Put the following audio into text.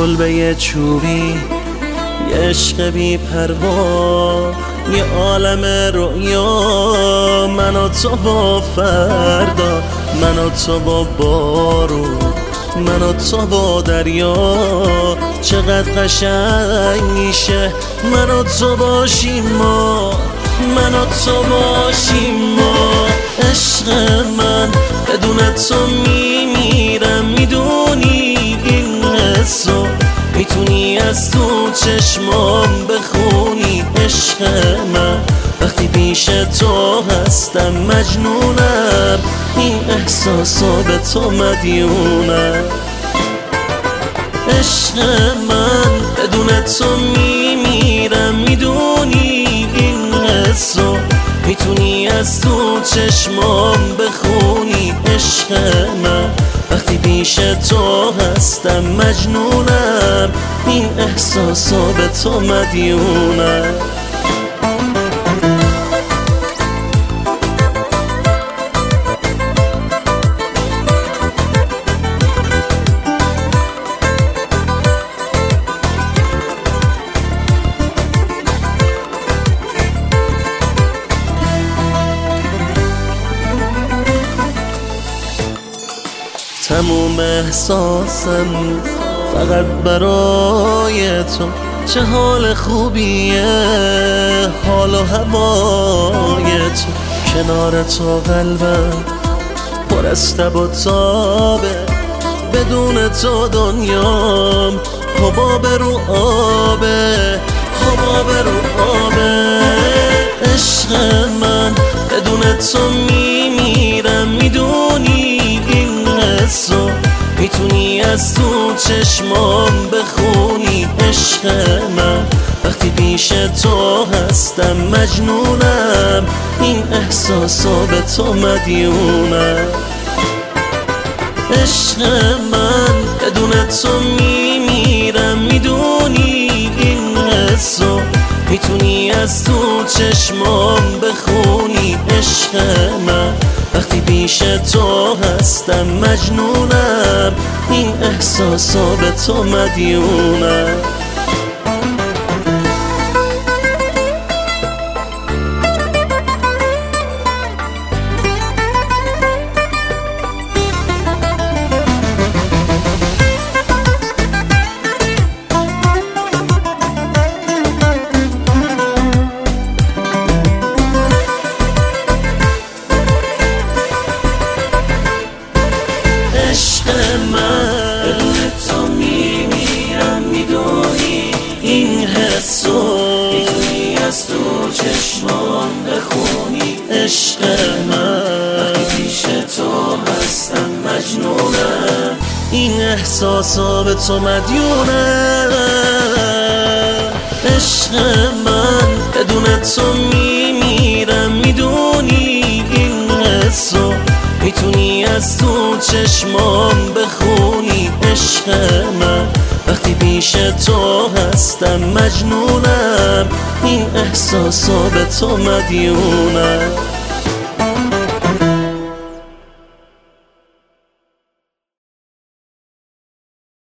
کلبه چوبی، یه عشق بی پروا، یه عالم رویا. من و تو با فردا، من و تو با بارون، من و تو با دریا. چقدر قشنگ میشه من و تو باشیم ما، من و تو باشیم ما. عشق من بدون تو میمیرم، میدونی این حسو میتونی از تو چشمام بخونی. عشق من وقتی پیش تو هستم مجنونم، این احساسا به تو مدیونم. عشق من بدون تو میمیرم، میدونی این حسو میتونی از تو چشمام بخونی. عشق من وقتی پیش تو هستم مجنونم، این احساسا به تو مدیونم. تموم احساسم فقط برای تو. چه حال خوبیه حال و هوای تو، کنار تو قلبم پر از تب و تابه. بدون تو دنیام حباب رو آبه، حباب رو آبه. عشق من بدون تو میمیرم، میدونی این حسو میتونی از تو چشمام بخونی. عشق من وقتی پیش تو هستم مجنونم، این احساسا به تو مدیونم. عشق من بدون تو میمیرم، میدونی این حسو میتونی از تو چشمام بخونی. عشق من وقتی پیش تو هستم مجنونم، این احساسا به تو مدیونم. عشق من بدون تو میمیرم، میدونی این حسو میتونی از تو چشمان بخونی. عشق من وقتی پیش تو هستم مجنونم، این احساسا به تو مدیونم. عشق من بدون تو میمیرم، میدونی این حسو میتونی از تو چشمام بخونی. عشق من وقتی پیش تو هستم مجنونم، این احساسا به تو مدیونم.